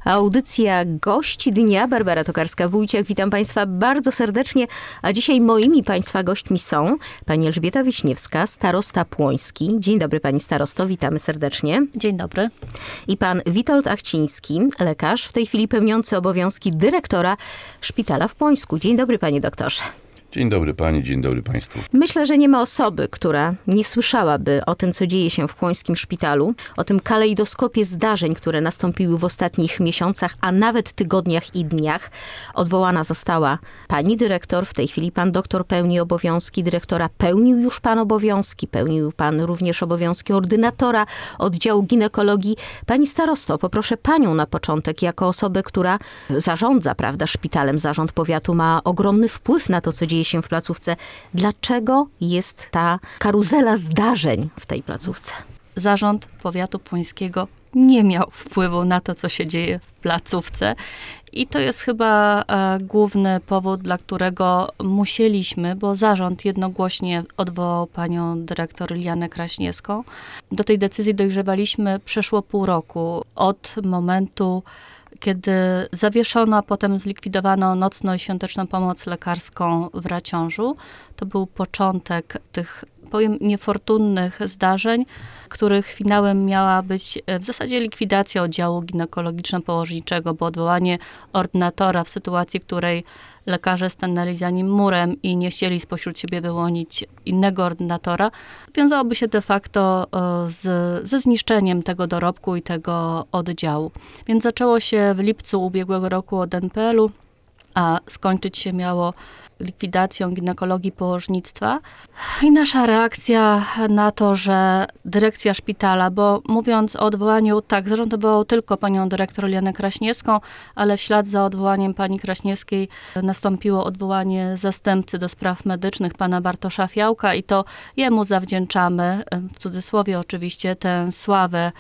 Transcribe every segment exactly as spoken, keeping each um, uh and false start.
Audycja Gość Dnia. Barbara Tokarska-Wójciak. Witam Państwa bardzo serdecznie. A dzisiaj moimi Państwa gośćmi są pani Elżbieta Wiśniewska, starosta płoński. Dzień dobry pani starosto, witamy serdecznie. Dzień dobry. I pan Witold Achciński, lekarz, w tej chwili pełniący obowiązki dyrektora szpitala w Płońsku. Dzień dobry panie doktorze. Dzień dobry pani, dzień dobry państwu. Myślę, że nie ma osoby, która nie słyszałaby o tym, co dzieje się w płońskim szpitalu, o tym kalejdoskopie zdarzeń, które nastąpiły w ostatnich miesiącach, a nawet tygodniach i dniach. Odwołana została pani dyrektor, w tej chwili pan doktor pełni obowiązki dyrektora, pełnił już pan obowiązki, pełnił pan również obowiązki ordynatora oddziału ginekologii. Pani starosto, poproszę panią na początek, jako osobę, która zarządza, prawda, szpitalem, zarząd powiatu ma ogromny wpływ na to, co dzieje się w placówce. Dlaczego jest ta karuzela zdarzeń w tej placówce? Zarząd powiatu płońskiego nie miał wpływu na to, co się dzieje w placówce. I to jest chyba e, główny powód, dla którego musieliśmy, bo zarząd jednogłośnie odwołał panią dyrektor Lianę Kraśniewską. Do tej decyzji dojrzewaliśmy przeszło pół roku od momentu, kiedy zawieszono, a potem zlikwidowano nocną i świąteczną pomoc lekarską w Raciążu. To był początek tych, powiem, niefortunnych zdarzeń, których finałem miała być w zasadzie likwidacja oddziału ginekologiczno-położniczego, bo odwołanie ordynatora w sytuacji, w której lekarze stanęli za nim murem i nie chcieli spośród siebie wyłonić innego ordynatora, wiązałoby się de facto z, ze zniszczeniem tego dorobku i tego oddziału. Więc zaczęło się w lipcu ubiegłego roku od en pe el u, a skończyć się miało likwidacją ginekologii położnictwa. I nasza reakcja na to, że dyrekcja szpitala, bo mówiąc o odwołaniu, tak, zarząd odwołał tylko panią dyrektor Lianę Kraśniewską, ale w ślad za odwołaniem pani Kraśniewskiej nastąpiło odwołanie zastępcy do spraw medycznych, pana Bartosza Fiałka, i to jemu zawdzięczamy, w cudzysłowie oczywiście, tę sławę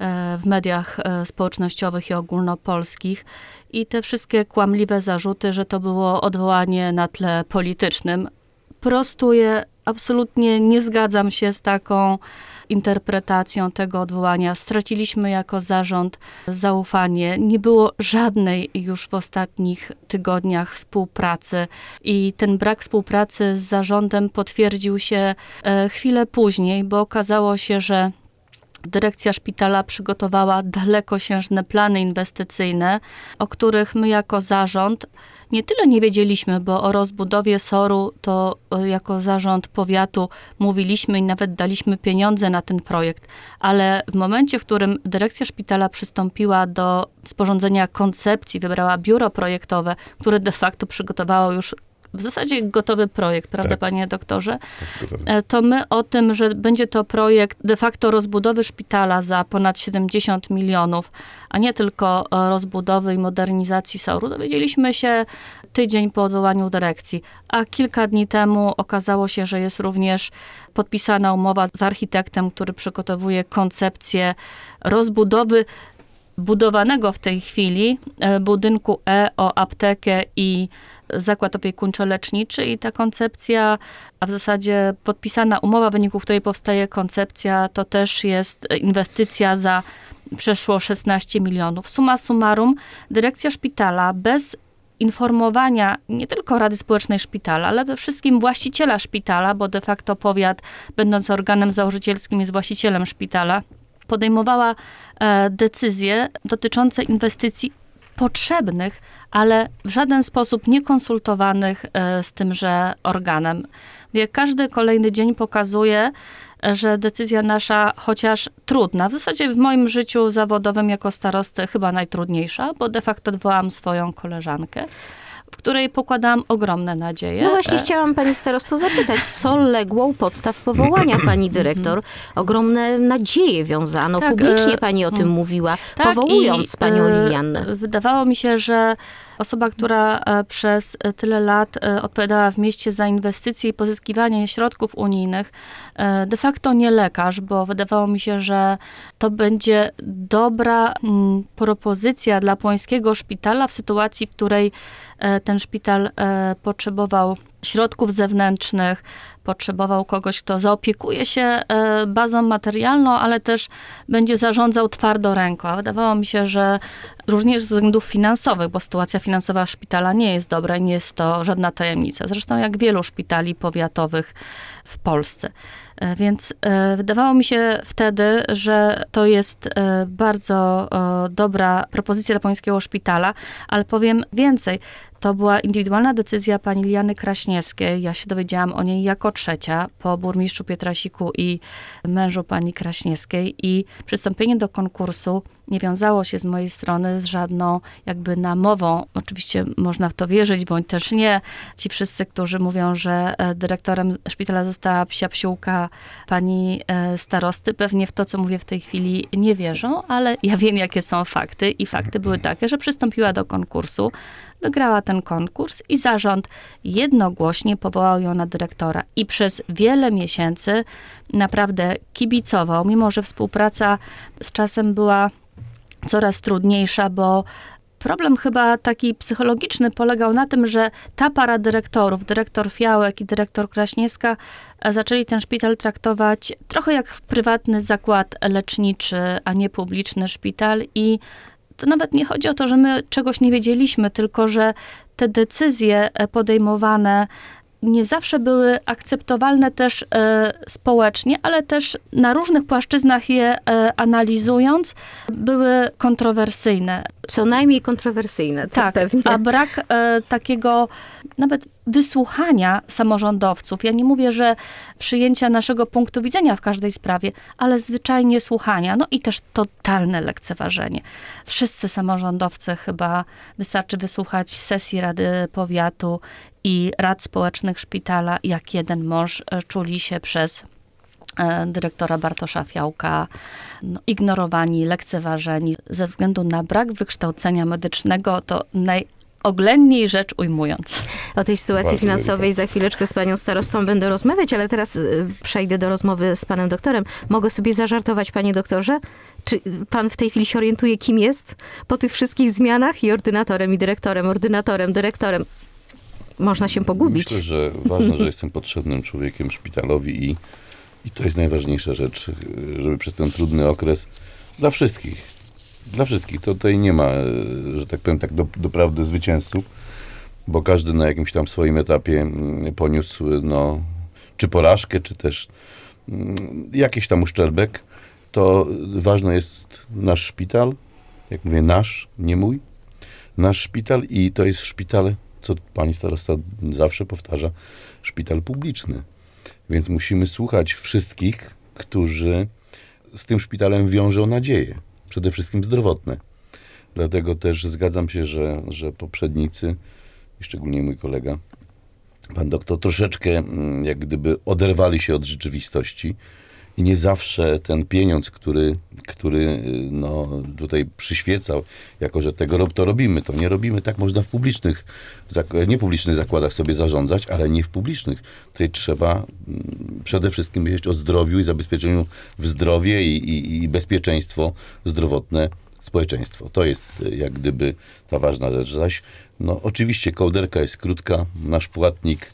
w mediach społecznościowych i ogólnopolskich. I te wszystkie kłamliwe zarzuty, że to było odwołanie na tle politycznym. Prostuję, absolutnie nie zgadzam się z taką interpretacją tego odwołania. Straciliśmy jako zarząd zaufanie. Nie było żadnej już w ostatnich tygodniach współpracy i ten brak współpracy z zarządem potwierdził się chwilę później, bo okazało się, że dyrekcja szpitala przygotowała dalekosiężne plany inwestycyjne, o których my jako zarząd nie tyle nie wiedzieliśmy, bo o rozbudowie soru to jako zarząd powiatu mówiliśmy i nawet daliśmy pieniądze na ten projekt, ale w momencie, w którym dyrekcja szpitala przystąpiła do sporządzenia koncepcji, wybrała biuro projektowe, które de facto przygotowało już w zasadzie gotowy projekt, prawda, tak, panie doktorze? Tak, to my o tym, że będzie to projekt de facto rozbudowy szpitala za ponad siedemdziesiąt milionów, a nie tylko rozbudowy i modernizacji soru, dowiedzieliśmy się tydzień po odwołaniu dyrekcji. A kilka dni temu okazało się, że jest również podpisana umowa z architektem, który przygotowuje koncepcję rozbudowy budowanego w tej chwili budynku E o aptekę i zakład opiekuńczo-leczniczy, i ta koncepcja, a w zasadzie podpisana umowa, w wyniku której powstaje koncepcja, to też jest inwestycja za przeszło szesnaście milionów. Summa summarum, dyrekcja szpitala bez informowania nie tylko Rady Społecznej Szpitala, ale przede wszystkim właściciela szpitala, bo de facto powiat, będąc organem założycielskim, jest właścicielem szpitala, podejmowała e, decyzje dotyczące inwestycji potrzebnych, ale w żaden sposób niekonsultowanych e, z tymże organem. Wie, każdy kolejny dzień pokazuje, że decyzja nasza, chociaż trudna, w zasadzie w moim życiu zawodowym jako starosty chyba najtrudniejsza, bo de facto odwołałam swoją koleżankę, w której pokładałam ogromne nadzieje. No właśnie chciałam pani starosto zapytać, co legło u podstaw powołania pani dyrektor? Ogromne nadzieje wiązano, tak, publicznie pani o tym mówiła, tak, powołując panią Liliannę. Wydawało mi się, że osoba, która przez tyle lat odpowiadała w mieście za inwestycje i pozyskiwanie środków unijnych, de facto nie lekarz, bo wydawało mi się, że to będzie dobra propozycja dla płońskiego szpitala w sytuacji, w której ten szpital e, potrzebował środków zewnętrznych, potrzebował kogoś, kto zaopiekuje się e, bazą materialną, ale też będzie zarządzał twardo ręką. A wydawało mi się, że również ze względów finansowych, bo sytuacja finansowa szpitala nie jest dobra i nie jest to żadna tajemnica. Zresztą jak wielu szpitali powiatowych w Polsce. E, więc e, wydawało mi się wtedy, że to jest e, bardzo e, dobra propozycja dla Poznańskiego Szpitala, ale powiem więcej. To była indywidualna decyzja pani Liany Kraśniewskiej. Ja się dowiedziałam o niej jako trzecia po burmistrzu Pietrasiku i mężu pani Kraśniewskiej i przystąpienie do konkursu nie wiązało się z mojej strony z żadną jakby namową. Oczywiście można w to wierzyć, bądź też nie. Ci wszyscy, którzy mówią, że dyrektorem szpitala została psia psiółka pani starosty, pewnie w to, co mówię w tej chwili nie wierzą, ale ja wiem, jakie są fakty i fakty były takie, że przystąpiła do konkursu, wygrała ten konkurs i zarząd jednogłośnie powołał ją na dyrektora. I przez wiele miesięcy naprawdę kibicował, mimo że współpraca z czasem była coraz trudniejsza, bo problem chyba taki psychologiczny polegał na tym, że ta para dyrektorów, dyrektor Fiałek i dyrektor Kraśniewska, zaczęli ten szpital traktować trochę jak prywatny zakład leczniczy, a nie publiczny szpital i to nawet nie chodzi o to, że my czegoś nie wiedzieliśmy, tylko że te decyzje podejmowane nie zawsze były akceptowalne też e, społecznie, ale też na różnych płaszczyznach je e, analizując, były kontrowersyjne. Co najmniej kontrowersyjne, to Tak, pewnie. a brak e, takiego nawet wysłuchania samorządowców. Ja nie mówię, że przyjęcia naszego punktu widzenia w każdej sprawie, ale zwyczajnie słuchania. No i też totalne lekceważenie. Wszyscy samorządowcy chyba wystarczy wysłuchać sesji Rady Powiatu i rad społecznych szpitala, jak jeden mąż czuli się przez dyrektora Bartosza Fiałka no, ignorowani, lekceważeni ze względu na brak wykształcenia medycznego, to najoględniej rzecz ujmując. O tej sytuacji Bardzo finansowej za chwileczkę z panią starostą będę rozmawiać, ale teraz y, przejdę do rozmowy z panem doktorem. Mogę sobie zażartować, panie doktorze? Czy pan w tej chwili się orientuje, kim jest? Po tych wszystkich zmianach i ordynatorem, i dyrektorem, ordynatorem, dyrektorem. Można się pogubić. Myślę, że ważne, że jestem potrzebnym człowiekiem szpitalowi i, i to jest najważniejsza rzecz, żeby przez ten trudny okres dla wszystkich, dla wszystkich, to tutaj nie ma, że tak powiem, tak do, doprawdy zwycięzców, bo każdy na jakimś tam swoim etapie poniósł, no, czy porażkę, czy też jakiś tam uszczerbek. To ważny jest nasz szpital, jak mówię nasz, nie mój, nasz szpital i to jest szpital, co pani starosta zawsze powtarza, szpital publiczny. Więc musimy słuchać wszystkich, którzy z tym szpitalem wiążą nadzieje, przede wszystkim zdrowotne. Dlatego też zgadzam się, że, że poprzednicy, i szczególnie mój kolega, pan doktor, troszeczkę jak gdyby oderwali się od rzeczywistości i nie zawsze ten pieniądz, który, który no, tutaj przyświecał, jako że tego to robimy, to nie robimy, tak można w publicznych, nie publicznych zakładach sobie zarządzać, ale nie w publicznych. Tutaj trzeba przede wszystkim myśleć o zdrowiu i zabezpieczeniu w zdrowie i, i, i bezpieczeństwo zdrowotne społeczeństwo. To jest jak gdyby ta ważna rzecz. Zaś no, oczywiście kołderka jest krótka, nasz płatnik,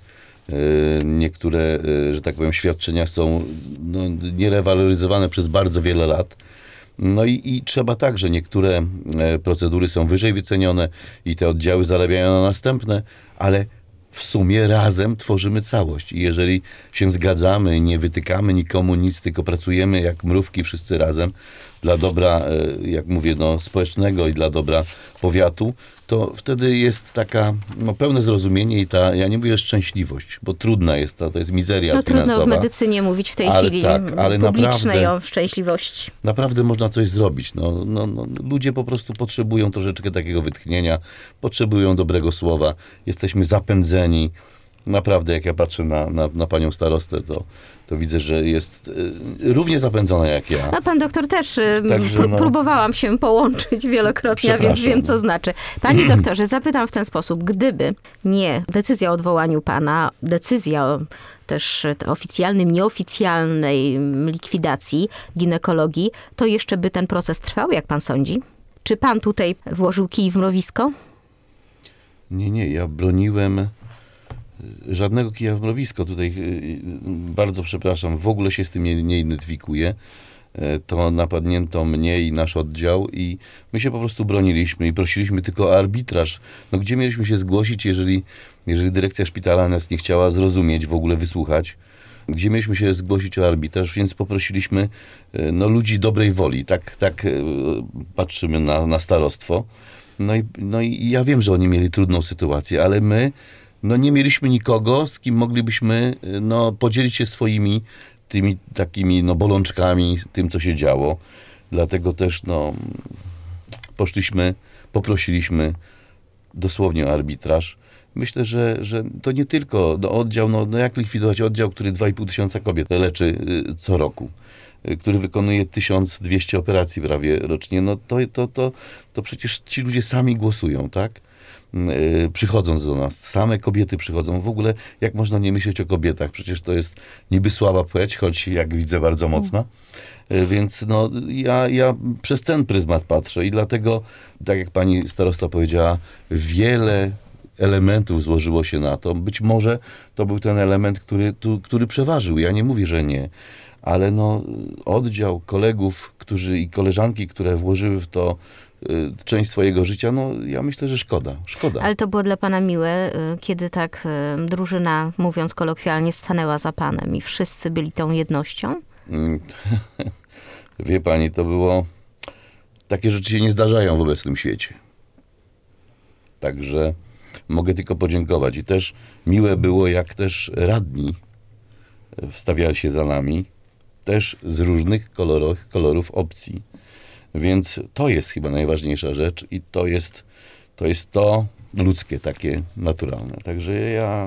niektóre, że tak powiem, świadczenia są no, nierewaloryzowane przez bardzo wiele lat. No i, i trzeba tak, że niektóre procedury są wyżej wycenione i te oddziały zarabiają na następne, ale w sumie razem tworzymy całość. I jeżeli się zgadzamy, nie wytykamy nikomu nic, tylko pracujemy jak mrówki wszyscy razem dla dobra, jak mówię, no, społecznego i dla dobra powiatu, to wtedy jest taka no, pełne zrozumienie i ta, ja nie mówię szczęśliwość, bo trudna jest ta, to jest mizeria no, finansowa. Trudno w medycynie mówić w tej ale chwili tak, ale publicznej naprawdę, o szczęśliwości. Naprawdę można coś zrobić. No, no, no, ludzie po prostu potrzebują troszeczkę takiego wytchnienia, potrzebują dobrego słowa. Jesteśmy zapędzeni. Naprawdę, jak ja patrzę na, na, na panią starostę, to, to widzę, że jest y, równie zapędzona jak ja. A pan doktor też, y, Także, pr- no, próbowałam się połączyć wielokrotnie, a więc wiem, co znaczy. Panie doktorze, zapytam w ten sposób, gdyby nie decyzja o odwołaniu pana, decyzja o też oficjalnym, nieoficjalnej likwidacji ginekologii, to jeszcze by ten proces trwał, jak pan sądzi? Czy pan tutaj włożył kij w mrowisko? Nie, nie, ja broniłem y, żadnego kija w mrowisko. Tutaj y, y, bardzo przepraszam, w ogóle się z tym nie, nie identyfikuję. Y, To napadnięto mnie i nasz oddział i my się po prostu broniliśmy i prosiliśmy tylko o arbitraż. No gdzie mieliśmy się zgłosić, jeżeli, jeżeli dyrekcja szpitala nas nie chciała zrozumieć, w ogóle wysłuchać? Gdzie mieliśmy się zgłosić o arbitraż, więc poprosiliśmy y, no, ludzi dobrej woli. Tak, tak y, patrzymy na, na starostwo. No i, no i ja wiem, że oni mieli trudną sytuację, ale my no nie mieliśmy nikogo, z kim moglibyśmy no, podzielić się swoimi tymi takimi no, bolączkami, tym, co się działo. Dlatego też no, poszliśmy, poprosiliśmy dosłownie o arbitraż. Myślę, że, że to nie tylko no, oddział, no, no jak likwidować oddział, który dwa i pół tysiąca kobiet leczy y, co roku, y, który wykonuje tysiąc dwieście operacji prawie rocznie, no to, to, to, to przecież ci ludzie sami głosują, tak? Y, przychodząc do nas, same kobiety przychodzą. W ogóle jak można nie myśleć o kobietach? Przecież to jest niby słaba płeć, choć jak widzę bardzo mocna. Y, więc no, ja, ja przez ten pryzmat patrzę i dlatego, tak jak pani starosta powiedziała, wiele elementów złożyło się na to. Być może to był ten element, który, tu, który przeważył. Ja nie mówię, że nie. Ale no, oddział kolegów, którzy i koleżanki, które włożyły w to y, część swojego życia, no ja myślę, że szkoda. Szkoda. Ale to było dla pana miłe, y, kiedy tak y, drużyna, mówiąc kolokwialnie, stanęła za panem i wszyscy byli tą jednością? Mm, Wie pani, to było... Takie rzeczy się nie zdarzają w obecnym świecie. Także mogę tylko podziękować. I też miłe było, jak też radni wstawiali się za nami, też z różnych kolorów, kolorów opcji. Więc to jest chyba najważniejsza rzecz i to jest to, jest to ludzkie, takie naturalne. Także ja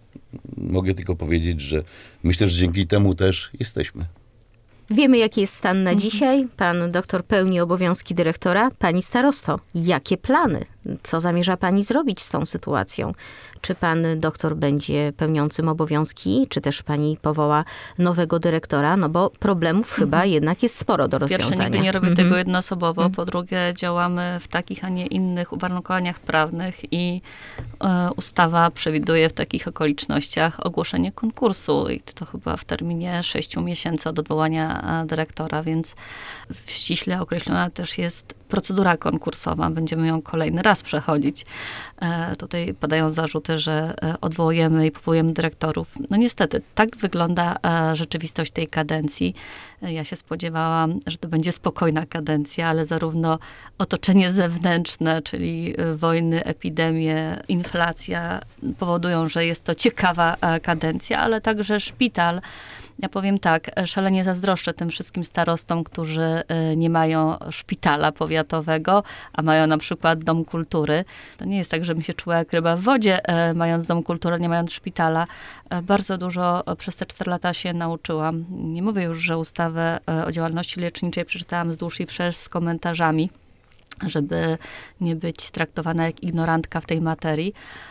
mogę tylko powiedzieć, że myślę, że dzięki temu też jesteśmy. Wiemy, jaki jest stan na dzisiaj. Pan doktor pełni obowiązki dyrektora. Pani starosto, jakie plany? Co zamierza pani zrobić z tą sytuacją? Czy pan doktor będzie pełniącym obowiązki, czy też pani powoła nowego dyrektora? No bo problemów mhm. chyba jednak jest sporo do rozwiązania. Pierwsze, nigdy nie robię mhm. tego jednoosobowo. Po drugie, działamy w takich, a nie innych uwarunkowaniach prawnych i e, ustawa przewiduje w takich okolicznościach ogłoszenie konkursu i to chyba w terminie sześciu miesięcy od odwołania dyrektora, więc ściśle określona też jest procedura konkursowa. Będziemy ją kolejny raz przechodzić. E, tutaj padają zarzuty, że e, odwołujemy i powołujemy dyrektorów. No niestety, tak wygląda e, rzeczywistość tej kadencji. E, ja się spodziewałam, że to będzie spokojna kadencja, ale zarówno otoczenie zewnętrzne, czyli e, wojny, epidemie, inflacja powodują, że jest to ciekawa e, kadencja, ale także szpital. Ja powiem tak, szalenie zazdroszczę tym wszystkim starostom, którzy nie mają szpitala powiatowego, a mają na przykład dom kultury. To nie jest tak, że mi się czuła jak ryba w wodzie, mając dom kultury, nie mając szpitala. Bardzo dużo przez te cztery lata się nauczyłam. Nie mówię już, że ustawę o działalności leczniczej przeczytałam wzdłuż i wszerz z komentarzami, żeby nie być traktowana jak ignorantka w tej materii,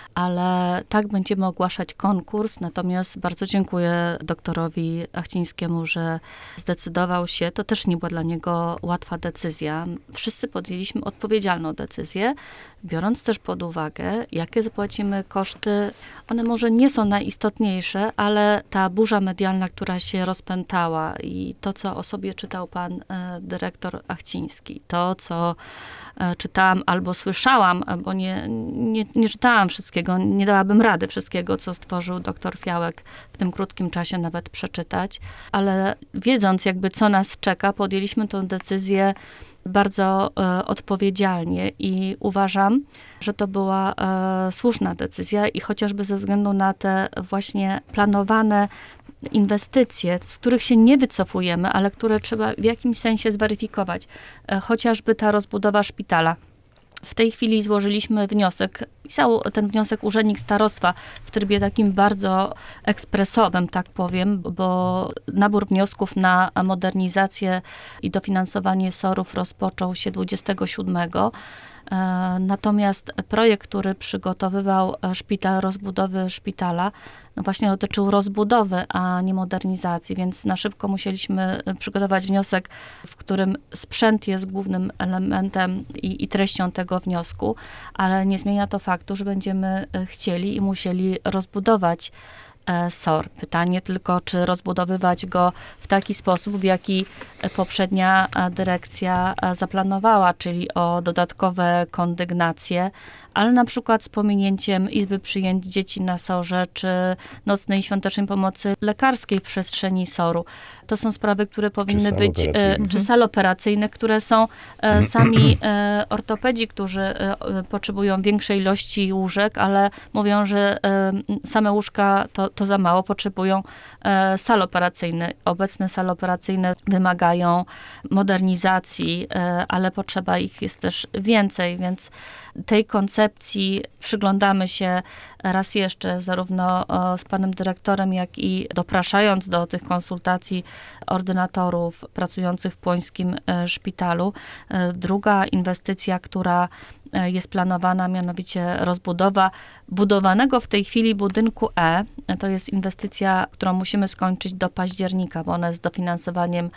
ale tak będziemy ogłaszać konkurs, natomiast bardzo dziękuję doktorowi Achcińskiemu, że zdecydował się, to też nie była dla niego łatwa decyzja. Wszyscy podjęliśmy odpowiedzialną decyzję, biorąc też pod uwagę, jakie zapłacimy koszty. One może nie są najistotniejsze, ale ta burza medialna, która się rozpętała i to, co o sobie czytał pan e, dyrektor Achciński, to, co e, czytałam albo słyszałam, bo nie, nie, nie czytałam wszystkiego, nie dałabym rady wszystkiego, co stworzył doktor Fiałek w tym krótkim czasie nawet przeczytać, ale wiedząc jakby, co nas czeka, podjęliśmy tę decyzję bardzo e, odpowiedzialnie i uważam, że to była e, słuszna decyzja i chociażby ze względu na te właśnie planowane inwestycje, z których się nie wycofujemy, ale które trzeba w jakimś sensie zweryfikować, e, chociażby ta rozbudowa szpitala. W tej chwili złożyliśmy wniosek, pisał ten wniosek urzędnik starostwa w trybie takim bardzo ekspresowym, tak powiem, bo nabór wniosków na modernizację i dofinansowanie S O R ów rozpoczął się dwudziestego siódmego. Natomiast projekt, który przygotowywał szpital, rozbudowy szpitala, no właśnie dotyczył rozbudowy, a nie modernizacji, więc na szybko musieliśmy przygotować wniosek, w którym sprzęt jest głównym elementem i, i treścią tego wniosku, ale nie zmienia to faktu, że będziemy chcieli i musieli rozbudować S O R. Pytanie tylko, czy rozbudowywać go w taki sposób, w jaki poprzednia dyrekcja zaplanowała, czyli o dodatkowe kondygnacje, ale na przykład z pominięciem izby przyjęć dzieci na S O R-ze, czy nocnej i świątecznej pomocy lekarskiej w przestrzeni S O R-u. To są sprawy, które powinny sal być, operacyjne. czy sal operacyjne, które są e, sami e, ortopedzi, którzy e, potrzebują większej ilości łóżek, ale mówią, że e, same łóżka to, to za mało, potrzebują e, sal operacyjne. Obecne sale operacyjne wymagają modernizacji, e, ale potrzeba ich jest też więcej, więc tej koncepcji przyglądamy się raz jeszcze zarówno z panem dyrektorem, jak i dopraszając do tych konsultacji ordynatorów pracujących w Płońskim Szpitalu. Druga inwestycja, która jest planowana, mianowicie rozbudowa budowanego w tej chwili budynku E. To jest inwestycja, którą musimy skończyć do października, bo ona jest dofinansowaniem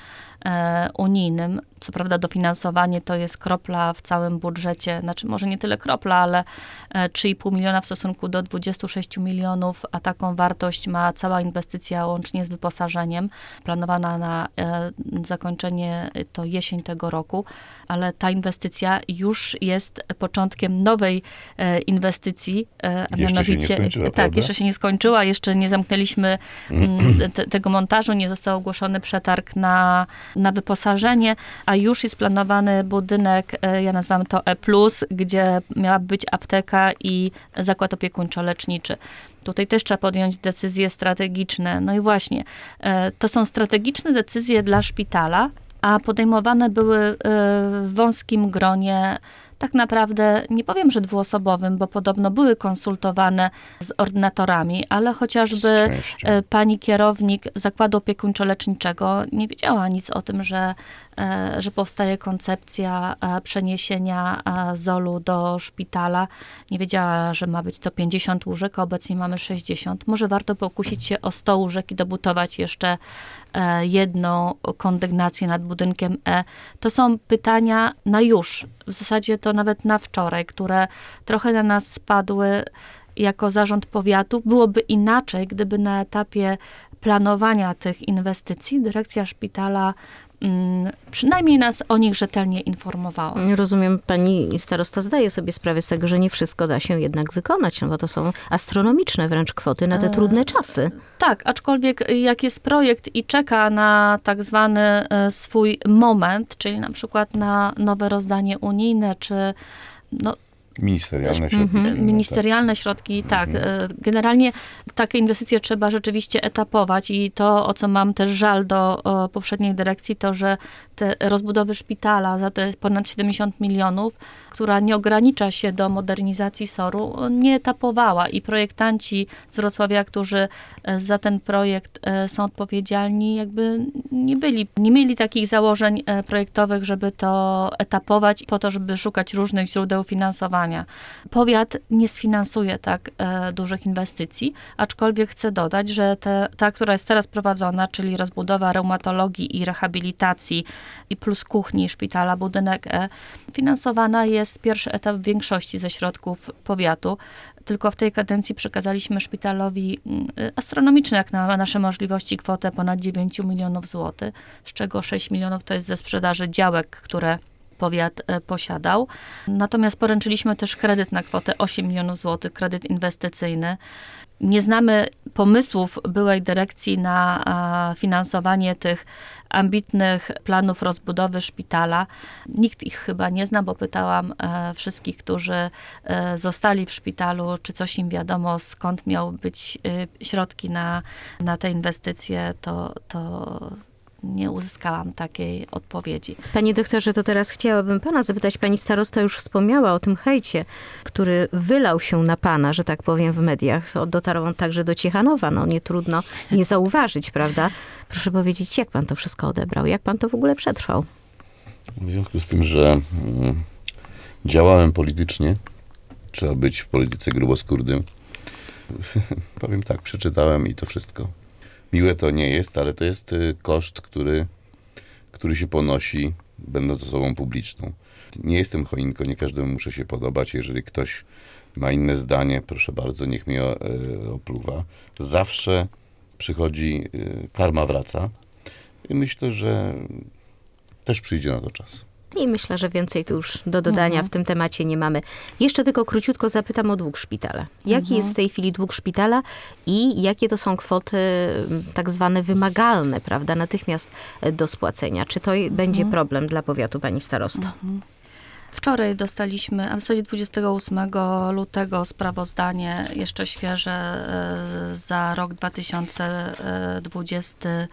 e, unijnym. Co prawda dofinansowanie to jest kropla w całym budżecie, znaczy może nie tyle kropla, ale e, trzy i pół miliona w stosunku do dwudziestu sześciu milionów, a taką wartość ma cała inwestycja łącznie z wyposażeniem. Planowana na e, zakończenie to jesień tego roku, ale ta inwestycja już jest początkiem nowej e, inwestycji, e, a Jeszcze mianowicie, się nie skończyła, tak, prawda? jeszcze się nie skończyła, jeszcze nie zamknęliśmy mm, te, tego montażu, nie został ogłoszony przetarg na, na wyposażenie, a już jest planowany budynek, e, ja nazywam to E plus, gdzie miała być apteka i zakład opiekuńczo-leczniczy. Tutaj też trzeba podjąć decyzje strategiczne. No i właśnie, e, to są strategiczne decyzje dla szpitala, a podejmowane były e, w wąskim gronie, tak naprawdę, nie powiem, że dwuosobowym, bo podobno były konsultowane z ordynatorami, ale chociażby częścią. e, pani kierownik zakładu opiekuńczo-leczniczego nie wiedziała nic o tym, że, e, że powstaje koncepcja e, przeniesienia e, zolu do szpitala. Nie wiedziała, że ma być to pięćdziesiąt łóżek, a obecnie mamy sześćdziesiąt. Może warto pokusić się o sto łóżek i dobudować jeszcze e, jedną kondygnację nad budynkiem E. To są pytania na już. W zasadzie to nawet na wczoraj, które trochę na nas spadły jako zarząd powiatu. Byłoby inaczej, gdyby na etapie planowania tych inwestycji dyrekcja szpitala mm, przynajmniej nas o nich rzetelnie informowała. Rozumiem, pani starosta zdaje sobie sprawę z tego, że nie wszystko da się jednak wykonać, no bo to są astronomiczne wręcz kwoty na te trudne czasy. Tak, aczkolwiek jak jest projekt i czeka na tak zwany e, swój moment, czyli na przykład na nowe rozdanie unijne, czy no, Ministerialne środki. Mhm. czyli Ministerialne środki, tak. E, Generalnie takie inwestycje trzeba rzeczywiście etapować i to, o co mam też żal do o, poprzedniej dyrekcji, to, że te rozbudowy szpitala za te ponad siedemdziesiąt milionów, która nie ogranicza się do modernizacji S O R-u, nie etapowała i projektanci z Wrocławia, którzy e, za ten projekt e, są odpowiedzialni, jakby nie byli, nie mieli takich założeń e, projektowych, żeby to etapować po to, żeby szukać różnych źródeł finansowania. Powiat nie sfinansuje tak e, dużych inwestycji, aczkolwiek chcę dodać, że te, ta, która jest teraz prowadzona, czyli rozbudowa reumatologii i rehabilitacji i plus kuchni szpitala, budynek E, finansowana jest pierwszy etap w większości ze środków powiatu. Tylko w tej kadencji przekazaliśmy szpitalowi astronomiczne, jak na nasze możliwości, kwotę ponad dziewięć milionów złotych, z czego sześć milionów to jest ze sprzedaży działek, które powiat posiadał. Natomiast poręczyliśmy też kredyt na kwotę osiem milionów złotych, kredyt inwestycyjny. Nie znamy pomysłów byłej dyrekcji na a, finansowanie tych ambitnych planów rozbudowy szpitala. Nikt ich chyba nie zna, bo pytałam e, wszystkich, którzy e, zostali w szpitalu, czy coś im wiadomo, skąd miały być e, środki na, na te inwestycje, to, to nie uzyskałam takiej odpowiedzi. Panie doktorze, to teraz chciałabym pana zapytać. Pani starosta już wspomniała o tym hejcie, który wylał się na pana, że tak powiem, w mediach. Dotarł on także do Ciechanowa. No nie trudno nie zauważyć, prawda? Proszę powiedzieć, jak pan to wszystko odebrał? Jak pan to w ogóle przetrwał? W związku z tym, że mm, działałem politycznie. Trzeba być w polityce gruboskórnym. Powiem tak, przeczytałem i to wszystko. Miłe to nie jest, ale to jest y, koszt, który, który się ponosi, będąc osobą publiczną. Nie jestem choinką, nie każdemu muszę się podobać. Jeżeli ktoś ma inne zdanie, proszę bardzo, niech mnie y, opluwa. Zawsze przychodzi, y, karma wraca i myślę, że też przyjdzie na to czas. I myślę, że więcej tu już do dodania Mhm. w tym temacie nie mamy. Jeszcze tylko króciutko zapytam o dług szpitala. Jaki Mhm. jest w tej chwili dług szpitala i jakie to są kwoty m, tak zwane wymagalne, prawda, natychmiast e, do spłacenia? Czy to i- będzie problem dla powiatu, pani starosto? Wczoraj dostaliśmy, a w zasadzie dwudziestego ósmego lutego sprawozdanie jeszcze świeże e, za rok dwa tysiące dwudziesty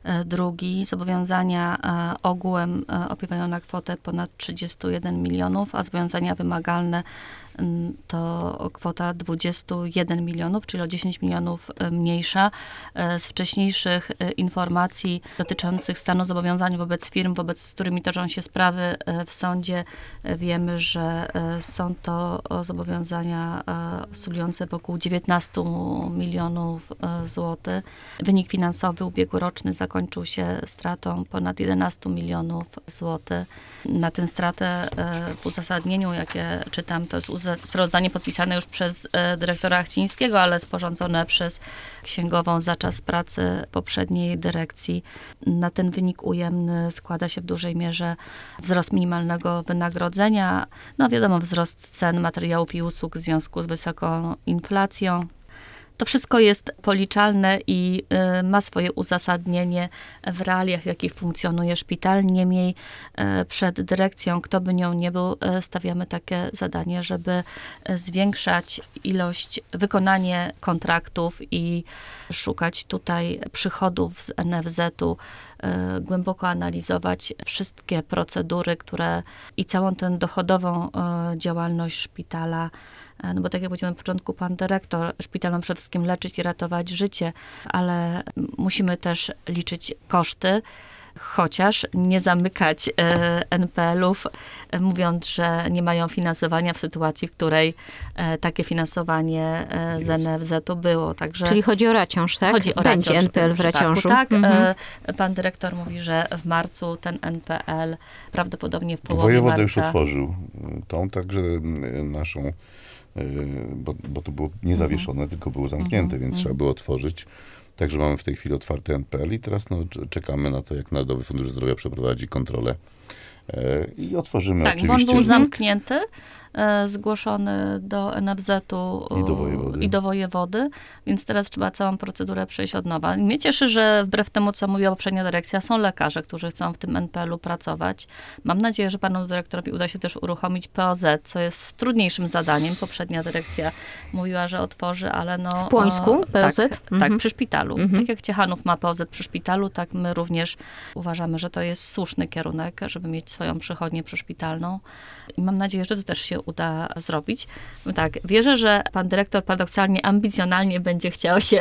drugi. Zobowiązania e, ogółem e, opiewają na kwotę ponad trzydzieści jeden milionów, a zobowiązania wymagalne m, to kwota dwadzieścia jeden milionów, czyli o dziesięć milionów e, mniejsza. E, Z wcześniejszych e, informacji dotyczących stanu zobowiązań wobec firm, wobec z którymi toczą się sprawy e, w sądzie, e, wiemy, że e, są to e, zobowiązania e, oscylujące wokół dziewiętnaście milionów e, złotych. Wynik finansowy ubiegłoroczny zakończył się stratą ponad jedenaście milionów złotych. Na tę stratę e, w uzasadnieniu, jakie czytam, to jest uza- sprawozdanie podpisane już przez e, dyrektora Achcińskiego, ale sporządzone przez księgową za czas pracy poprzedniej dyrekcji. Na ten wynik ujemny składa się w dużej mierze wzrost minimalnego wynagrodzenia, no wiadomo, wzrost cen materiałów i usług w związku z wysoką inflacją. To wszystko jest policzalne i y, ma swoje uzasadnienie w realiach, w jakich funkcjonuje szpital. Niemniej y, przed dyrekcją, kto by nią nie był, y, stawiamy takie zadanie, żeby y, zwiększać ilość, wykonanie kontraktów i szukać tutaj przychodów z en ef zetu, y, głęboko analizować wszystkie procedury, które i całą tę dochodową y, działalność szpitala. No bo tak jak powiedziałem na początku, pan dyrektor, szpital ma przede wszystkim leczyć i ratować życie, ale musimy też liczyć koszty, chociaż nie zamykać e, en pe elów, e, mówiąc, że nie mają finansowania w sytuacji, w której e, takie finansowanie e, z en ef zetu było. Także Czyli chodzi o Raciąż, tak? chodzi o Będzie Raciąż en pe el w tym przypadku, Raciążu. Tak, Mhm. e, pan dyrektor mówi, że w marcu ten en pe el prawdopodobnie w połowie Wojewoda marca. już otworzył tą, także y, naszą, y, bo, bo to było niezawieszone, tylko było zamknięte, więc trzeba było otworzyć. Także mamy w tej chwili otwarty en pe el i teraz no, cz- czekamy na to, jak Narodowy Fundusz Zdrowia przeprowadzi kontrolę y, i otworzymy Tak, bo on oczywiście. był zamknięty, e, zgłoszony do en ef zetu I do wojewody. i do wojewody, więc teraz trzeba całą procedurę przejść od nowa. Mnie cieszy, że wbrew temu, co mówiła poprzednia dyrekcja, są lekarze, którzy chcą w tym en pe elu pracować. Mam nadzieję, że panu dyrektorowi uda się też uruchomić pe o zet, co jest trudniejszym zadaniem. Poprzednia dyrekcja mówiła, że otworzy, ale no... W Płońsku pe o zet? Tak, Mhm. tak, przy szpitalu. Tak jak Ciechanów ma pe o zet przy szpitalu, tak my również uważamy, że to jest słuszny kierunek, żeby mieć swoją przychodnię przyszpitalną. I mam nadzieję, że to też się uda zrobić. Tak, wierzę, że pan dyrektor paradoksalnie, ambicjonalnie będzie chciał się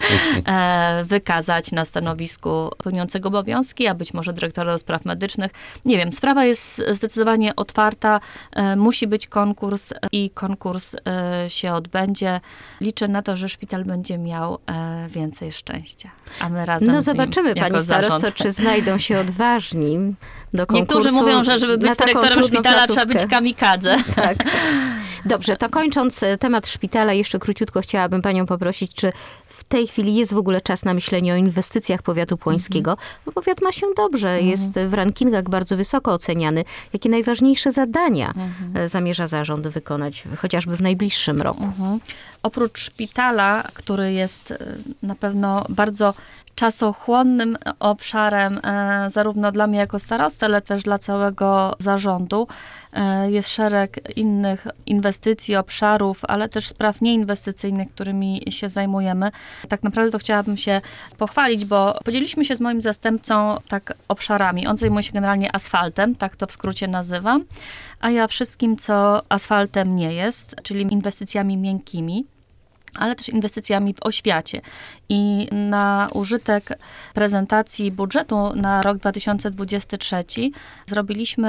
e, wykazać na stanowisku pełniącego obowiązki, a być może dyrektora do spraw medycznych. Nie wiem, sprawa jest zdecydowanie otwarta. E, musi być konkurs i konkurs e, się odbędzie. Liczę na to, że szpital będzie miał e, więcej szczęścia. A my razem No z nim zobaczymy, jako pani starosto, zarząd. czy znajdą się odważni do konkursu. Niektórzy mówią, że żeby na być taką dyrektorem trudną szpitala trzeba być placówkę. kamikadze. Tak. Dobrze, to kończąc e, temat szpitala, jeszcze króciutko chciałabym panią poprosić, czy w tej chwili jest w ogóle czas na myślenie o inwestycjach powiatu płońskiego? Bo powiat ma się dobrze, jest w rankingach bardzo wysoko oceniany. Jakie najważniejsze zadania e, zamierza zarząd wykonać, chociażby w najbliższym roku? Mhm. Oprócz szpitala, który jest e, na pewno bardzo czasochłonnym obszarem, e, zarówno dla mnie jako starosty, ale też dla całego zarządu. E, jest szereg innych inwestycji, obszarów, ale też spraw nieinwestycyjnych, którymi się zajmujemy. Tak naprawdę to chciałabym się pochwalić, bo podzieliliśmy się z moim zastępcą tak obszarami. On zajmuje się generalnie asfaltem, tak to w skrócie nazywam, a ja wszystkim, co asfaltem nie jest, czyli inwestycjami miękkimi, ale też inwestycjami w oświacie. I na użytek prezentacji budżetu na rok dwa tysiące dwudziesty trzeci zrobiliśmy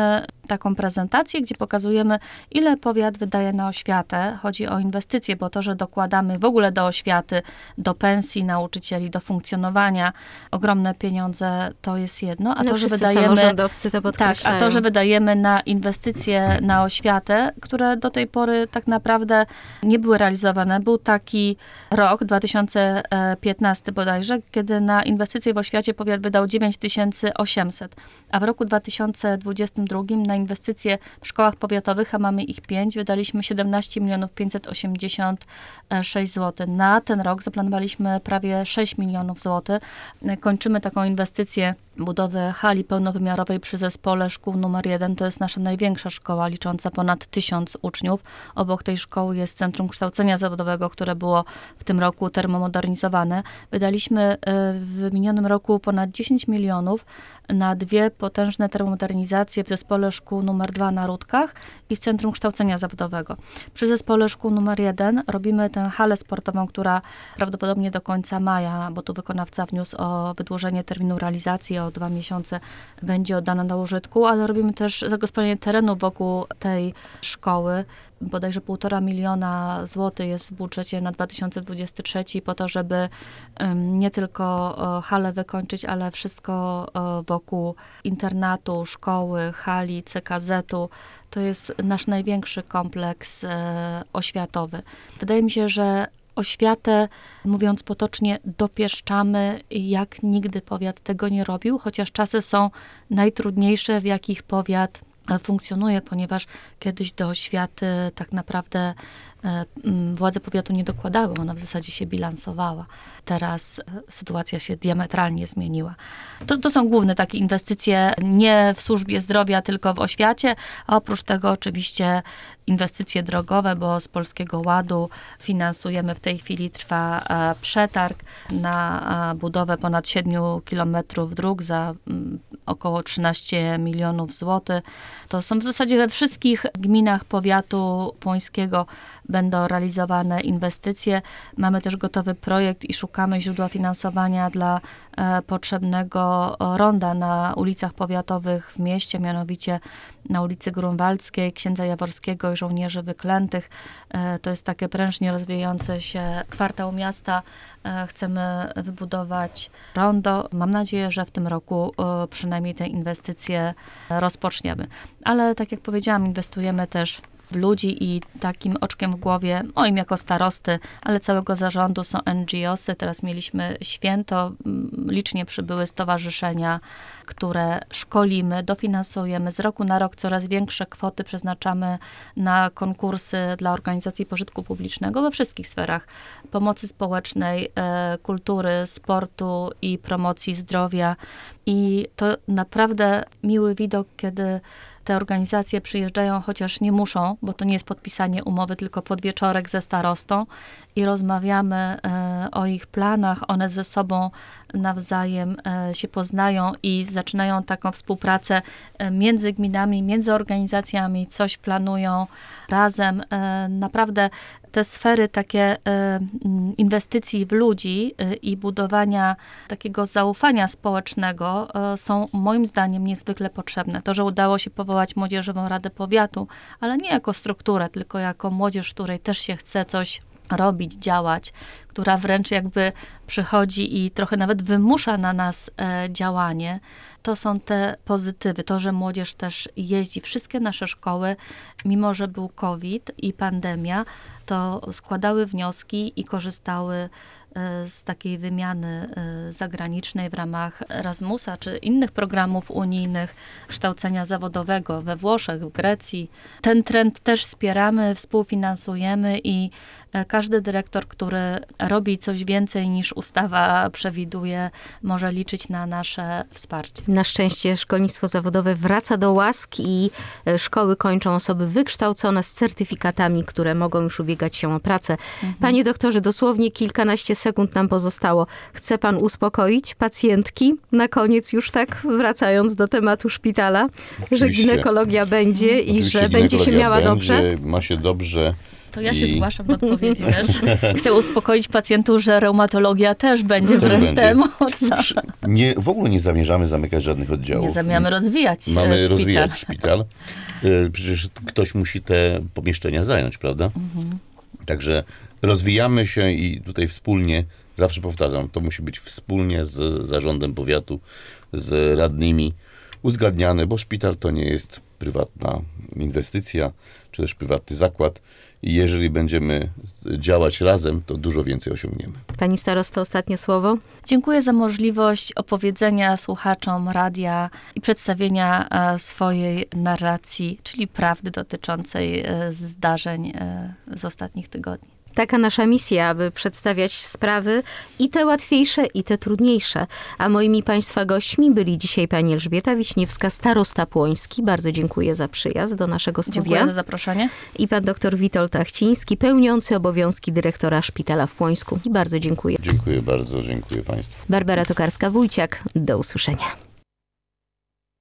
taką prezentację, gdzie pokazujemy, ile powiat wydaje na oświatę. Chodzi o inwestycje, bo to, że dokładamy w ogóle do oświaty, do pensji nauczycieli, do funkcjonowania ogromne pieniądze, to jest jedno. A no, to, że wszyscy wydajemy... samorządowcy to Tak, podkreślają. a to, że wydajemy na inwestycje na oświatę, które do tej pory tak naprawdę nie były realizowane. Był taki rok, dwa tysiące piętnasty bodajże, kiedy na inwestycje w oświacie powiat wydał dziewięć tysięcy osiemset, a w roku dwa tysiące dwudziestym drugim na inwestycje w szkołach powiatowych, a mamy ich pięć, wydaliśmy siedemnaście milionów pięćset osiemdziesiąt sześć złotych. Na ten rok zaplanowaliśmy prawie sześć milionów złotych. Kończymy taką inwestycję budowy hali pełnowymiarowej przy zespole szkół numer jeden. To jest nasza największa szkoła, licząca ponad tysiąc uczniów. Obok tej szkoły jest Centrum Kształcenia Zawodowego, które było w tym roku termomodernizowane. Wydaliśmy w minionym roku ponad dziesięć milionów na dwie potężne termomodernizacje w zespole szkół numer dwa na Rudkach i w Centrum Kształcenia Zawodowego. Przy zespole szkół numer jeden robimy tę halę sportową, która prawdopodobnie do końca maja, bo tu wykonawca wniósł o wydłużenie terminu realizacji o dwa miesiące, będzie oddana do użytku, ale robimy też zagospodarowanie terenu wokół tej szkoły. Bodajże półtora miliona złotych jest w budżecie na dwa tysiące dwudziesty trzeci po to, żeby um, nie tylko uh, halę wykończyć, ale wszystko uh, wokół internatu, szkoły, hali, C K Z-u. To jest nasz największy kompleks uh, oświatowy. Wydaje mi się, że oświatę, mówiąc potocznie, dopieszczamy, jak nigdy powiat tego nie robił, chociaż czasy są najtrudniejsze, w jakich powiat funkcjonuje, ponieważ kiedyś do oświaty tak naprawdę e, władze powiatu nie dokładały, ona w zasadzie się bilansowała. Teraz e, sytuacja się diametralnie zmieniła. To, to są główne takie inwestycje nie w służbie zdrowia, tylko w oświacie, a oprócz tego oczywiście inwestycje drogowe, bo z Polskiego Ładu finansujemy, w tej chwili trwa e, przetarg na e, budowę ponad siedmiu kilometrów dróg za m, około trzynaście milionów złotych. To są w zasadzie we wszystkich gminach powiatu płońskiego będą realizowane inwestycje. Mamy też gotowy projekt i szukamy źródła finansowania dla e, potrzebnego ronda na ulicach powiatowych w mieście, mianowicie na ulicy Grunwaldzkiej, Księdza Jaworskiego i Żołnierzy Wyklętych. E, to jest takie prężnie rozwijające się kwartał miasta. E, chcemy wybudować rondo. Mam nadzieję, że w tym roku e, przynajmniej te inwestycje rozpoczniemy. Ale tak jak powiedziałam, inwestujemy też w ludzi i takim oczkiem w głowie, moim jako starosty, ale całego zarządu są N G O sy. Teraz mieliśmy święto, licznie przybyły stowarzyszenia, które szkolimy, dofinansujemy. Z roku na rok coraz większe kwoty przeznaczamy na konkursy dla organizacji pożytku publicznego we wszystkich sferach pomocy społecznej, kultury, sportu i promocji zdrowia. I to naprawdę miły widok, kiedy te organizacje przyjeżdżają, chociaż nie muszą, bo to nie jest podpisanie umowy, tylko podwieczorek ze starostą i rozmawiamy e, o ich planach. One ze sobą nawzajem e, się poznają i zaczynają taką współpracę e, między gminami, między organizacjami, coś planują razem. E, naprawdę te sfery takie e, inwestycji w ludzi e, i budowania takiego zaufania społecznego e, są moim zdaniem niezwykle potrzebne. To, że udało się powołać Młodzieżową Radę Powiatu, ale nie jako strukturę, tylko jako młodzież, której też się chce coś robić, działać, która wręcz jakby przychodzi i trochę nawet wymusza na nas e, działanie, to są te pozytywy. To, że młodzież też jeździ. Wszystkie nasze szkoły, mimo że był COVID i pandemia, to składały wnioski i korzystały z takiej wymiany zagranicznej w ramach Erasmusa czy innych programów unijnych kształcenia zawodowego we Włoszech, w Grecji. Ten trend też wspieramy, współfinansujemy i każdy dyrektor, który robi coś więcej niż ustawa przewiduje, może liczyć na nasze wsparcie. Na szczęście szkolnictwo zawodowe wraca do łask i szkoły kończą osoby wykształcone z certyfikatami, które mogą już ubiegać się o pracę. Mhm. Panie doktorze, dosłownie kilkanaście sekund nam pozostało. Chce pan uspokoić pacjentki? Na koniec już tak wracając do tematu szpitala, Oczywiście. że ginekologia będzie i Oczywiście że będzie się miała będzie, dobrze? Ma się dobrze. To ja się I- zgłaszam do odpowiedzi też. Chcę uspokoić pacjentów, że reumatologia też będzie Też wbrew będzie. temu, co Wsz- Nie, w ogóle nie zamierzamy zamykać żadnych oddziałów. nie zamierzamy rozwijać e, Mamy szpital. rozwijać szpital. Y, Przecież ktoś musi te pomieszczenia zająć, prawda? Mhm. Także rozwijamy się i tutaj wspólnie, zawsze powtarzam, to musi być wspólnie z zarządem powiatu, z radnymi uzgadniane, bo szpital to nie jest prywatna inwestycja, czy też prywatny zakład. I jeżeli będziemy działać razem, to dużo więcej osiągniemy. Pani starosto, ostatnie słowo. Dziękuję za możliwość opowiedzenia słuchaczom radia i przedstawienia e, swojej narracji, czyli prawdy dotyczącej e, zdarzeń e, z ostatnich tygodni. Taka nasza misja, aby przedstawiać sprawy i te łatwiejsze, i te trudniejsze. A moimi Państwa gośćmi byli dzisiaj pani Elżbieta Wiśniewska, starosta płoński. Bardzo dziękuję za przyjazd do naszego studia. Dziękuję za zaproszenie. I pan dr Witold Tachciński, pełniący obowiązki dyrektora szpitala w Płońsku. I bardzo dziękuję. Dziękuję bardzo, dziękuję Państwu. Barbara Tokarska-Wójciak. Do usłyszenia.